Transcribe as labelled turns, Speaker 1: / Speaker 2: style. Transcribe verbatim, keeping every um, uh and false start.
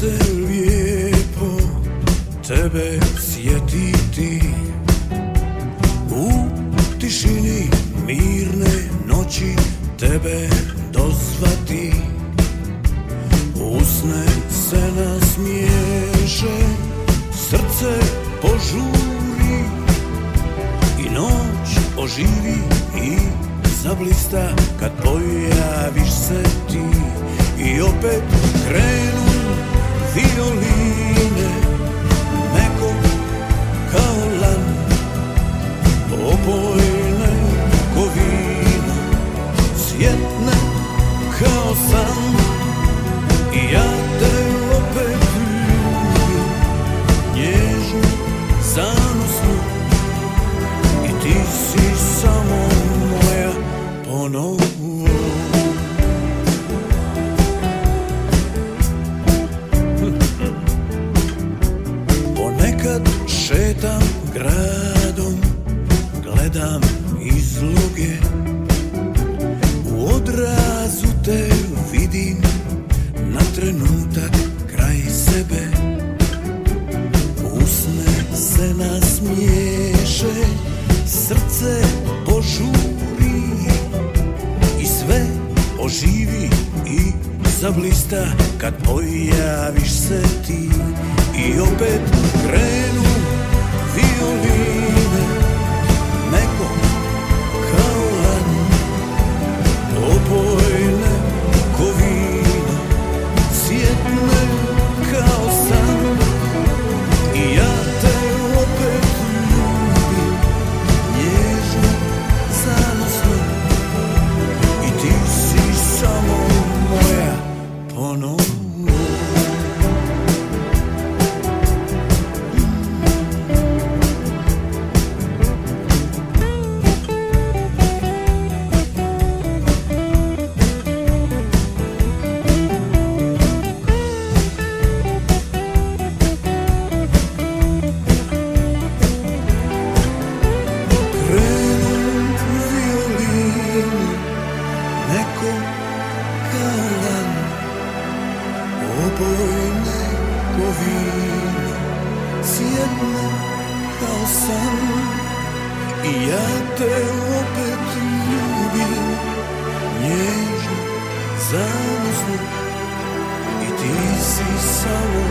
Speaker 1: se lijepo tebe sjetiti, u tišini mirne noći tebe dozvati. Usne se nasmiješe, srce požuri i noć oživi i zablista kad pojaviš se ti. I opet krenu violine, meko kao lan, opojne ko vino, svjetne kao san. I ja te opet ljubim, nježno, zanosno, i ti si samo moja ponovo. Ponekad šetam gradom, gledam izloge, u odrazu te vidim na trenutak kraj sebe. Usne se nasmiješe, srce požuri i sve oživi i zablista kad pojaviš se ti. I opet krenu violine, meko kao lan, opojne ko vino, svjetne kao san. I ja te opet ljubim, nježno, zanosno, i ti si samo moja ponovo. Opojne ko vino, svjetne kao san. I ja te opet ljubim, nježno, zanosno, i ti si samo